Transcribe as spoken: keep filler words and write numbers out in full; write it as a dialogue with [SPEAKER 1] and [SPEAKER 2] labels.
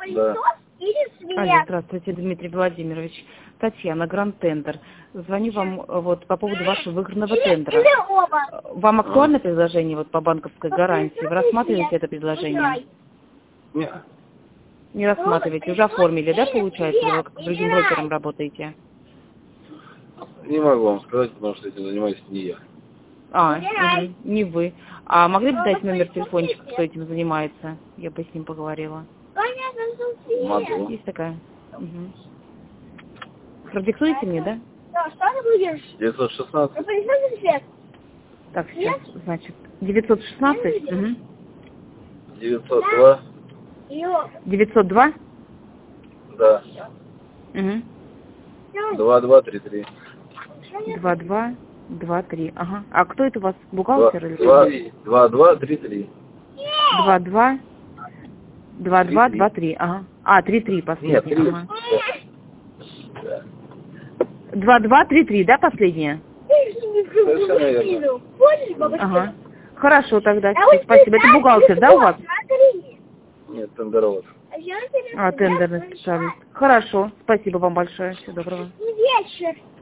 [SPEAKER 1] Да.
[SPEAKER 2] Алло, здравствуйте, Дмитрий Владимирович. Татьяна, Гранд Тендер. Звоню вам э, вот по поводу вашего выигранного тендера. Вам актуально предложение вот по банковской гарантии? Вы рассматриваете это предложение?
[SPEAKER 1] Нет.
[SPEAKER 2] Не рассматриваете, уже оформили, да, получается? Вы как с другим брокером работаете?
[SPEAKER 1] Не могу вам сказать, потому что этим занимаюсь не я.
[SPEAKER 2] А, угу, не вы. А могли бы дать номер телефончика, кто этим занимается? Я бы с ним поговорила.
[SPEAKER 1] Могу.
[SPEAKER 2] Есть такая? Угу. Продиктуете мне, да?
[SPEAKER 1] девятьсот шестнадцать.
[SPEAKER 2] Так, сейчас, значит, девятьсот шестнадцать, угу.
[SPEAKER 1] девятьсот два.
[SPEAKER 2] девятьсот два,
[SPEAKER 1] Да.
[SPEAKER 2] угу.
[SPEAKER 1] два два три три.
[SPEAKER 2] два два два три, ага. А кто это у вас, бухгалтер или кто?
[SPEAKER 1] два два три три.
[SPEAKER 2] два два два два два три, ага. А, три три последний,
[SPEAKER 1] Нет,
[SPEAKER 2] ага. два два три три, да, последняя?
[SPEAKER 1] Совершенно верно.
[SPEAKER 2] Ага. Хорошо тогда, спасибо. Это бухгалтер, да, у вас?
[SPEAKER 1] Нет, тендеровод.
[SPEAKER 2] А, тендерный специалист. Хорошо, спасибо вам большое. Всего доброго.